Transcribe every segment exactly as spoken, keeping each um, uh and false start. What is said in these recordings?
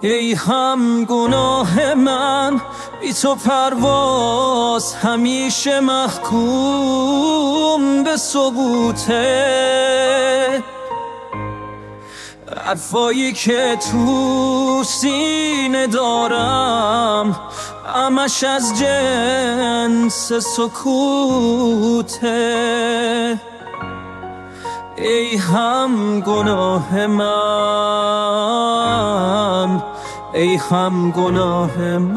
ای هم گناه من بی تو پرواز همیشه محکوم به سقوطه. حرفایی که تو سینه دارم همش از جنس سکوته. ای هم گناه من، ای هم گناه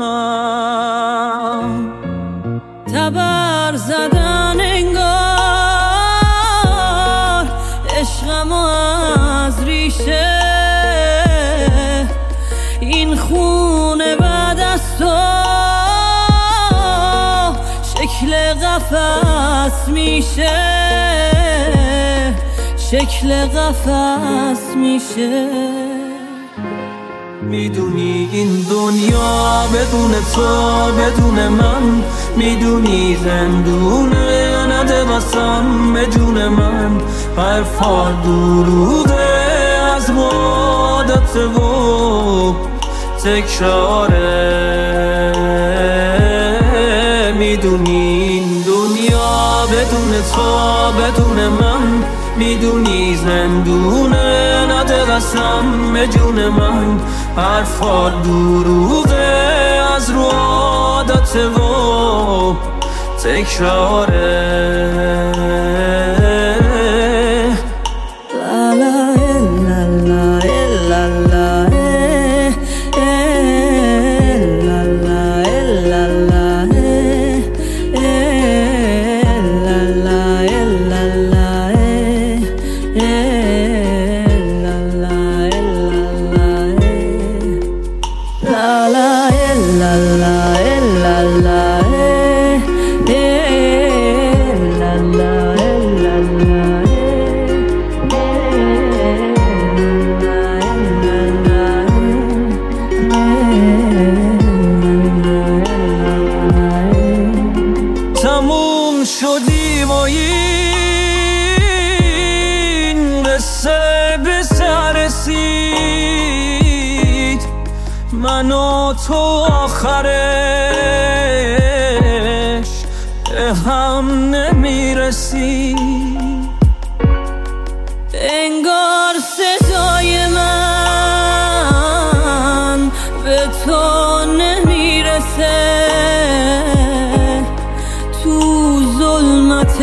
من. تبر زدن انگار عشقم از ریشه، این خونه بعد از تو شکل قفس میشه، شکل قفس میشه. میدونی این دنیا بدون تو بدون من، میدونی زندونه نده واسم به جون من. حرفا دروغه از عادت و تکراره. میدونی این دنیا بدون تو بدون من، میدونی زندونه نده قسم به جون من. حرفا دروغه از رو عادت و تکراره. تموم شدی و این قصه به سر رسید، من و تو آخرش به هم نمیرسید. انگار صدای من به تو نمیرسه، تو ظلمت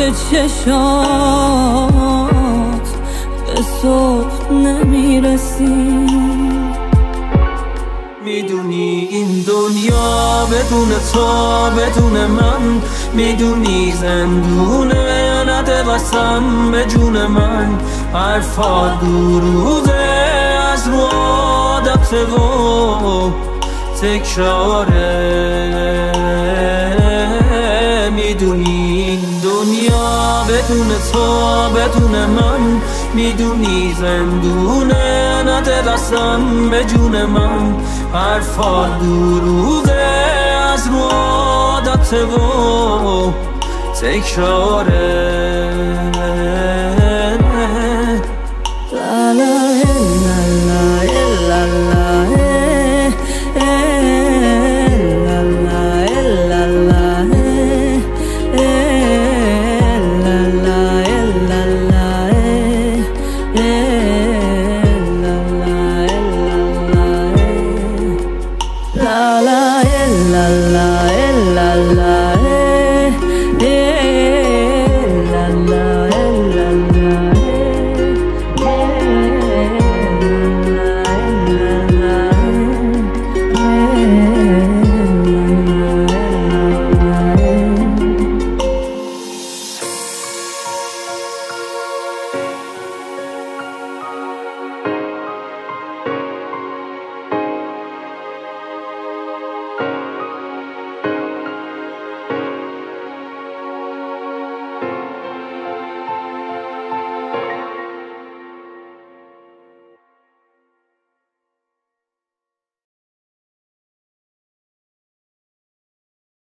چشات به صبح نمیرسی. میدونی این دنیا بدون تو بدون من، میدونی زندونه نده واسم به جون من. حرفا دروغه از رو عادت و تکراره. میدونی این دنیا بدون تو بدون من، میدونی زندونه نده قسم به جون من. حرفا دروغه از رو عادت و تکراره.